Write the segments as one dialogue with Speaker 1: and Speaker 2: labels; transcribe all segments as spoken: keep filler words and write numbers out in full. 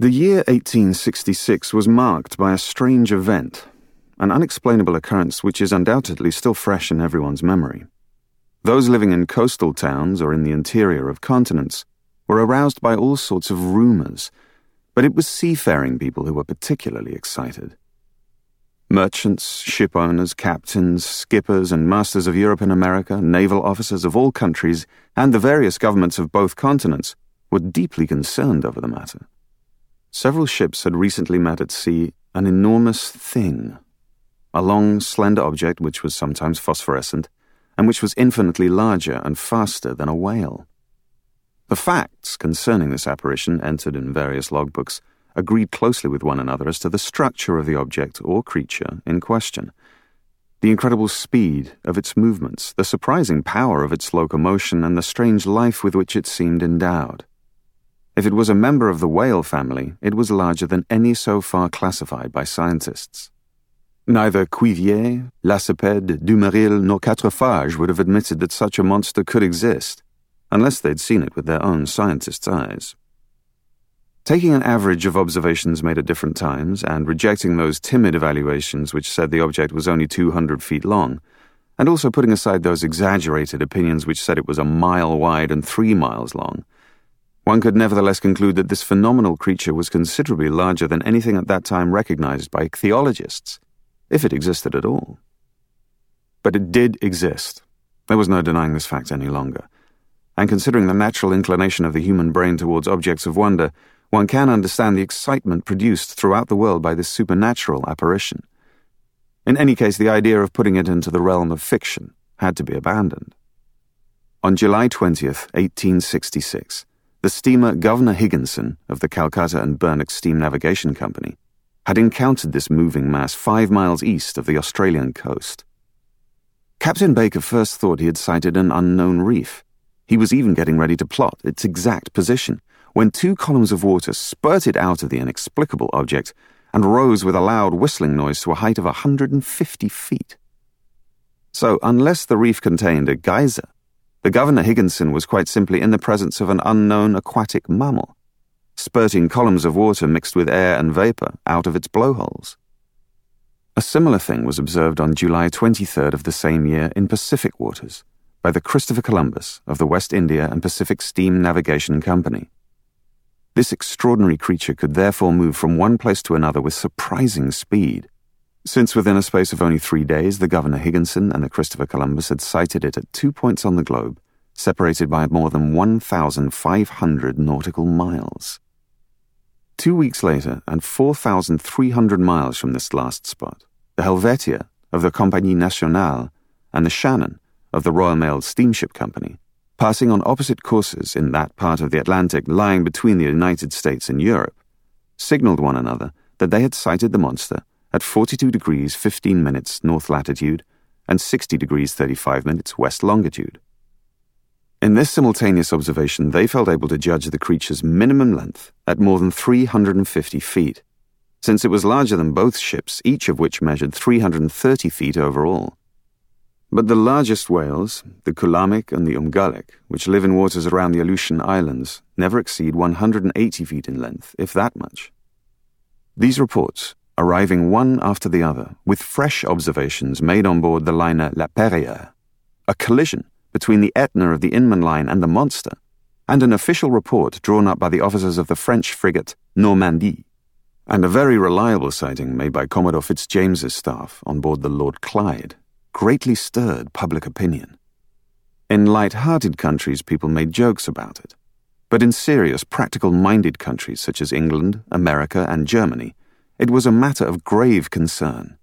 Speaker 1: The year eighteen sixty-six was marked by a strange event, an unexplainable occurrence which is undoubtedly still fresh in everyone's memory. Those living in coastal towns or in the interior of continents were aroused by all sorts of rumors, but it was seafaring people who were particularly excited. Merchants, ship owners, captains, skippers, and masters of Europe and America, naval officers of all countries, and the various governments of both continents were deeply concerned over the matter. Several ships had recently met at sea an enormous thing, a long, slender object which was sometimes phosphorescent, and which was infinitely larger and faster than a whale. The facts concerning this apparition, entered in various logbooks, agreed closely with one another as to the structure of the object or creature in question, the incredible speed of its movements, the surprising power of its locomotion, and the strange life with which it seemed endowed. If it was a member of the whale family, it was larger than any so far classified by scientists. Neither Cuvier, Lacépède, Dumeril, nor Quatrefages would have admitted that such a monster could exist, unless they'd seen it with their own scientists' eyes. Taking an average of observations made at different times, and rejecting those timid evaluations which said the object was only two hundred feet long, and also putting aside those exaggerated opinions which said it was a mile wide and three miles long, one could nevertheless conclude that this phenomenal creature was considerably larger than anything at that time recognized by ichthyologists, if it existed at all. But it did exist. There was no denying this fact any longer. And considering the natural inclination of the human brain towards objects of wonder, one can understand the excitement produced throughout the world by this supernatural apparition. In any case, the idea of putting it into the realm of fiction had to be abandoned. On July twentieth, eighteen sixty-six, the steamer Governor Higginson of the Calcutta and Burnach Steam Navigation Company had encountered this moving mass five miles east of the Australian coast. Captain Baker first thought he had sighted an unknown reef. He was even getting ready to plot its exact position when two columns of water spurted out of the inexplicable object and rose with a loud whistling noise to a height of one hundred fifty feet. So, unless the reef contained a geyser, the Governor Higginson was quite simply in the presence of an unknown aquatic mammal, spurting columns of water mixed with air and vapor out of its blowholes. A similar thing was observed on July twenty-third of the same year in Pacific waters by the Christopher Columbus of the West India and Pacific Steam Navigation Company. This extraordinary creature could therefore move from one place to another with surprising speed, since within a space of only three days the Governor Higginson and the Christopher Columbus had sighted it at two points on the globe, separated by more than one thousand five hundred nautical miles. Two weeks later, and four thousand three hundred miles from this last spot, the Helvetia of the Compagnie Nationale and the Shannon of the Royal Mail Steamship Company, passing on opposite courses in that part of the Atlantic lying between the United States and Europe, signaled one another that they had sighted the monster at forty-two degrees fifteen minutes north latitude and sixty degrees thirty-five minutes west longitude. In this simultaneous observation, they felt able to judge the creature's minimum length at more than three hundred fifty feet, since it was larger than both ships, each of which measured three hundred thirty feet overall. But the largest whales, the Kulamik and the Umgalek, which live in waters around the Aleutian Islands, never exceed one hundred eighty feet in length, if that much. These reports, arriving one after the other, with fresh observations made on board the liner La Perrière, a collision between the Etna of the Inman Line and the monster, and an official report drawn up by the officers of the French frigate Normandie, and a very reliable sighting made by Commodore Fitzjames's staff on board the Lord Clyde, greatly stirred public opinion. In light-hearted countries, people made jokes about it, but in serious, practical-minded countries such as England, America, and Germany, it was a matter of grave concern.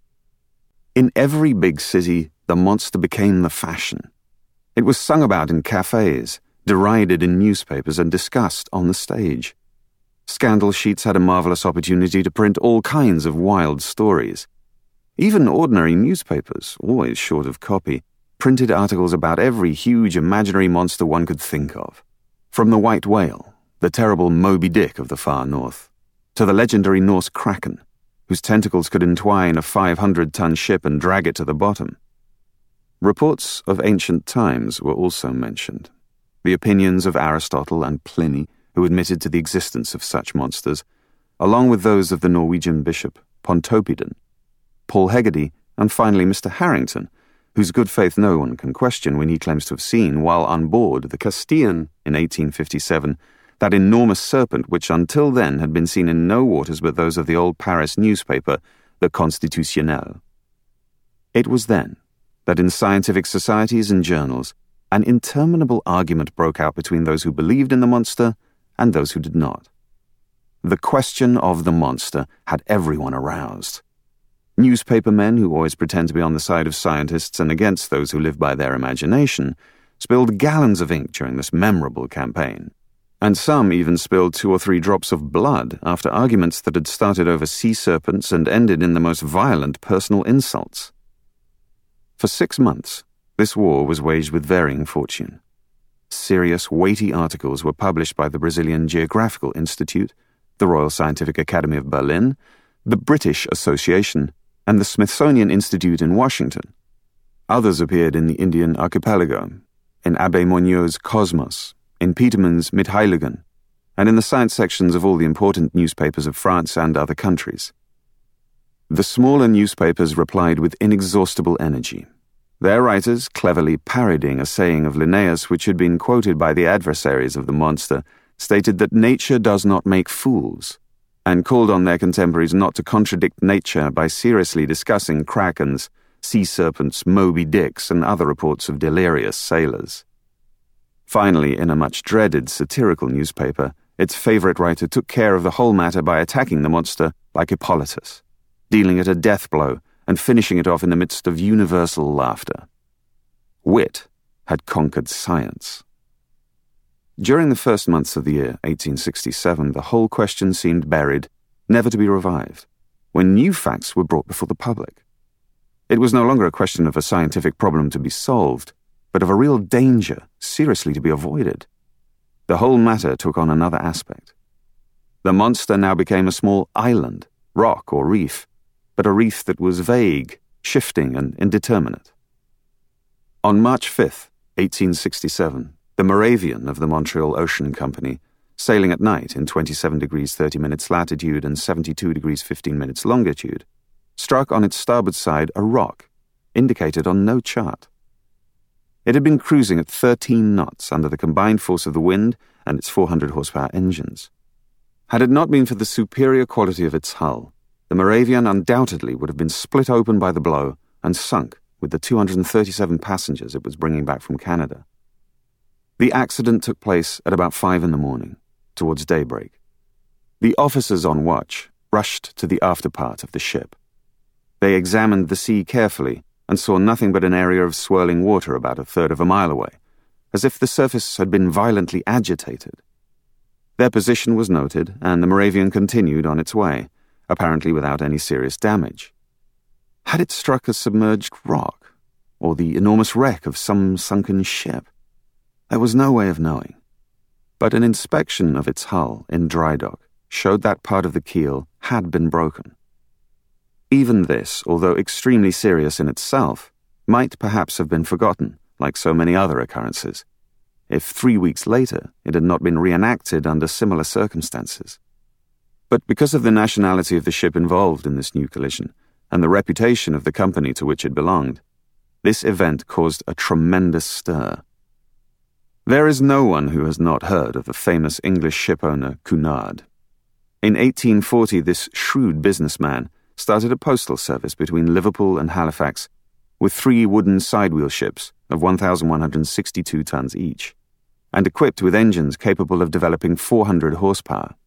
Speaker 1: In every big city, the monster became the fashion. It was sung about in cafes, derided in newspapers, and discussed on the stage. Scandal sheets had a marvelous opportunity to print all kinds of wild stories. Even ordinary newspapers, always short of copy, printed articles about every huge imaginary monster one could think of. From the white whale, the terrible Moby Dick of the far north, to the legendary Norse Kraken, whose tentacles could entwine a five hundred ton ship and drag it to the bottom. Reports of ancient times were also mentioned. The opinions of Aristotle and Pliny, who admitted to the existence of such monsters, along with those of the Norwegian bishop Pontoppidan, Paul Hegarty, and finally Mister Harrington, whose good faith no one can question when he claims to have seen, while on board the Castilian in eighteen fifty-seven, that enormous serpent which until then had been seen in no waters but those of the old Paris newspaper, the Constitutionnel. It was then that in scientific societies and journals, an interminable argument broke out between those who believed in the monster and those who did not. The question of the monster had everyone aroused. Newspaper men, who always pretend to be on the side of scientists and against those who live by their imagination, spilled gallons of ink during this memorable campaign, and some even spilled two or three drops of blood after arguments that had started over sea serpents and ended in the most violent personal insults. For six months, this war was waged with varying fortune. Serious, weighty articles were published by the Brazilian Geographical Institute, the Royal Scientific Academy of Berlin, the British Association, and the Smithsonian Institute in Washington. Others appeared in the Indian archipelago, in Abbé Monnieu's Cosmos, in Peterman's Mittheiligen, and in the science sections of all the important newspapers of France and other countries. The smaller newspapers replied with inexhaustible energy, their writers cleverly parodying a saying of Linnaeus which had been quoted by the adversaries of the monster, stated that nature does not make fools, and called on their contemporaries not to contradict nature by seriously discussing krakens, sea serpents, Moby Dicks, and other reports of delirious sailors. Finally, in a much dreaded satirical newspaper, its favourite writer took care of the whole matter by attacking the monster like Hippolytus, dealing it a death blow and finishing it off in the midst of universal laughter. Wit had conquered science. During the first months of the year eighteen sixty-seven, the whole question seemed buried, never to be revived, when new facts were brought before the public. It was no longer a question of a scientific problem to be solved, but of a real danger seriously to be avoided. The whole matter took on another aspect. The monster now became a small island, rock or reef, but a reef that was vague, shifting, and indeterminate. On March fifth, eighteen sixty-seven, the Moravian of the Montreal Ocean Company, sailing at night in twenty-seven degrees thirty minutes latitude and seventy-two degrees fifteen minutes longitude, struck on its starboard side a rock, indicated on no chart. It had been cruising at thirteen knots under the combined force of the wind and its four hundred horsepower engines. Had it not been for the superior quality of its hull, the Moravian undoubtedly would have been split open by the blow and sunk with the two hundred thirty-seven passengers it was bringing back from Canada. The accident took place at about five in the morning, towards daybreak. The officers on watch rushed to the after part of the ship. They examined the sea carefully and saw nothing but an area of swirling water about a third of a mile away, as if the surface had been violently agitated. Their position was noted, and the Moravian continued on its way, apparently without any serious damage. Had it struck a submerged rock, or the enormous wreck of some sunken ship? There was no way of knowing. But an inspection of its hull in dry dock showed that part of the keel had been broken. Even this, although extremely serious in itself, might perhaps have been forgotten, like so many other occurrences, if three weeks later it had not been reenacted under similar circumstances. But because of the nationality of the ship involved in this new collision, and the reputation of the company to which it belonged, this event caused a tremendous stir. There is no one who has not heard of the famous English shipowner Cunard. In eighteen forty, this shrewd businessman started a postal service between Liverpool and Halifax with three wooden sidewheel ships of one thousand one hundred sixty-two tons each, and equipped with engines capable of developing four hundred horsepower.